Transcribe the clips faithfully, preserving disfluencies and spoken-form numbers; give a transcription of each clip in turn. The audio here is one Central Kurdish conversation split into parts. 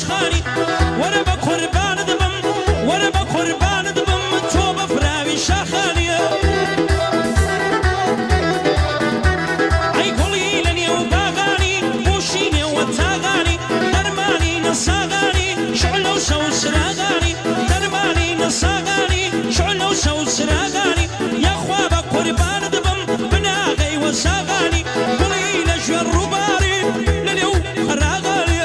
شاخاني وانا بقربان دبم وانا بقربان دبم تو بفراوي شاخاني اي قولي لني وباغاني وشيني وتاغاني درماني نصاغاني شعلو سو سراغاني درماني نصاغاني شعلو سو سراغاني يا اخوا بقربان دبم بناغي وساغاني قولي لجوى الرباري لليو خراغاني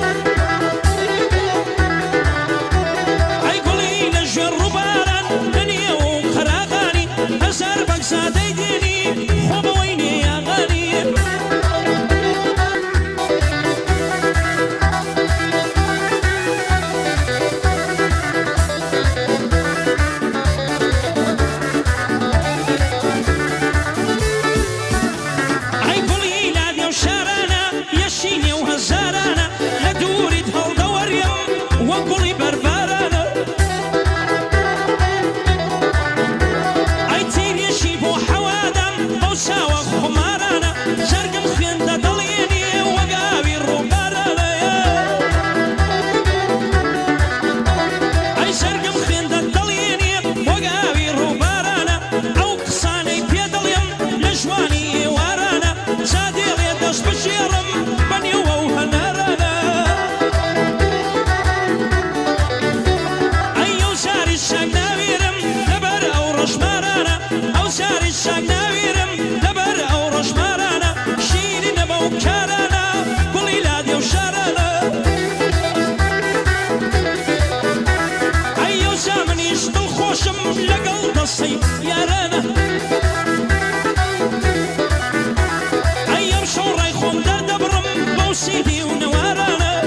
اي قولي لجوى الرباران لليو خراغاني هزار بقسا ديديني خوب ويني يا غالي اي قولي لادي وشارانا يشيني وهزارانا لدوري تهل دوريم وقولي بربارانا اي تير يشيب وحوادم بوساوى خمارانا زرقم خين دليني وقاوي الربارانا اي زرقم خين دليني وقاوي الربارانا او قصاني بيدليم لجواني وارانا زادي غيدس بشيرم بني وهنارانا ايو زاري الشاقناويرم لبر او رشمارانا او زاري الشاقناويرم لبر او رشمارانا شيري نبو كارانا قولي لادي وشارانا ايو زامني اشتل خوشم لقل دصي يارانا ايام شوراي خوم در دبرم بوسيدي ونوارانا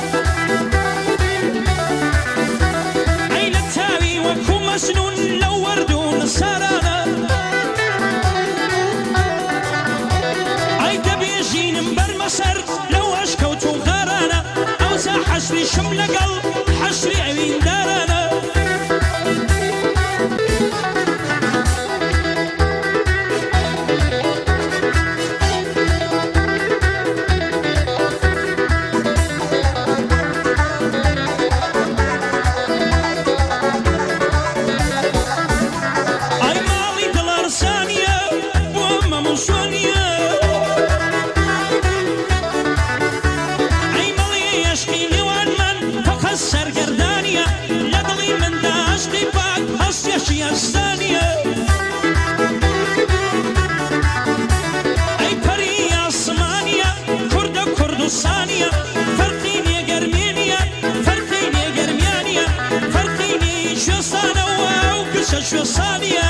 اي لتاوي وكو مسنون لو وردون سارانا اي دبي جين مبر مسر لو اشكوتو غارانا او زا حشري شمل قلب حشري عوين دارانا اي مالي دلار ثانية وهم موسونية اي مالي يشقي لوان من فكسر قردانية لدلي من داشقي باك هس يشي الثانية اي بري اسمانية كرد كرد الثانية فرقين يا قرمينية فرقين يا قرميانية فرقيني شو صانة واو قصة شو صانية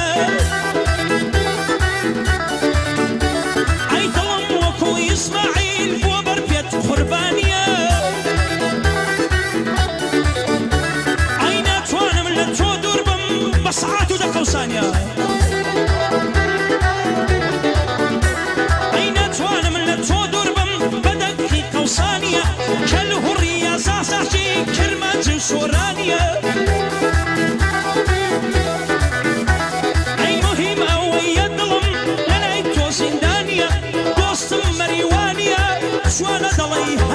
اي ظلم وكو اسماعيل وبر بيت قربانية اي ناتوانا من لتو دربم بصعاتو دكو ثانية اي ناتوانا من لتو دربم بدقيقة وثانية كالهرية زعزعجي كرمات وسورانية اي مهم او يدلم لنايتو زندانية دوست مريوانية شوانا دلي